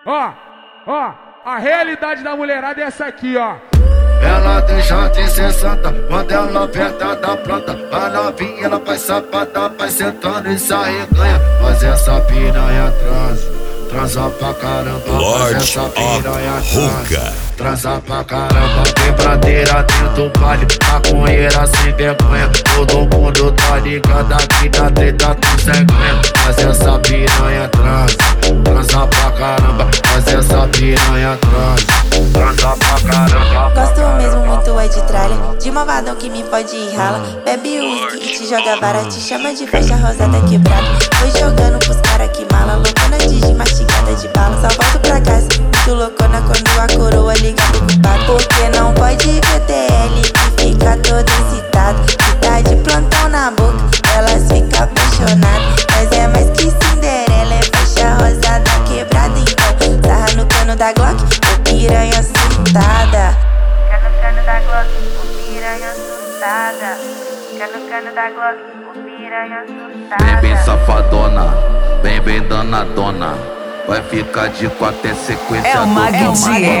Ó, a realidade da mulherada é essa aqui, ó. Ela tem short em 60, quando ela aperta da planta. A novinha ela faz sapata, vai sentando e se arreganha. Mas essa piranha transa pra caramba. Mas essa piranha transa pra caramba. Quebradeira dentro do baile, maconheira sem vergonha. Todo mundo tá ligado aqui na treta, tu sem ganha. Mas essa piranha transa pra caramba. Mas essa piranha transa pra caramba. Gosto mesmo muito é de tralha, de malvadão que me pode ir rala. Bebe uísque e te joga vara, te chama de faixa rosada quebrada. Foi jogando pros cara que mala, loucona de gin mastigada de bala. Só volto pra casa, muito loucona quando a coroa liga pro culpado. Porque não pode ver TL que fica todo excitado. Que tá de plantão na boca, elas ficam apaixonadas. Mas é mais que Cinderela, é faixa rosada quebrada. Então, sarra no cano da Glock, ô piranha assustada. No cano da Glock, o piranha assustada. No cano da Glock, o piranha assustada. Bem safadona, bem danadona. Vai ficar de quatro até sequência. É o Magdiel.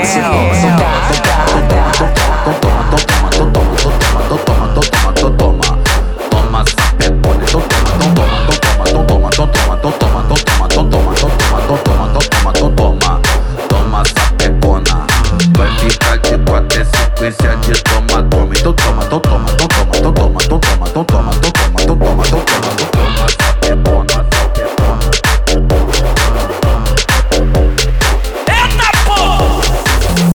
Toma sapecone, toma sapecona. Vai ficar de quatro até sequência de toma. Então toma,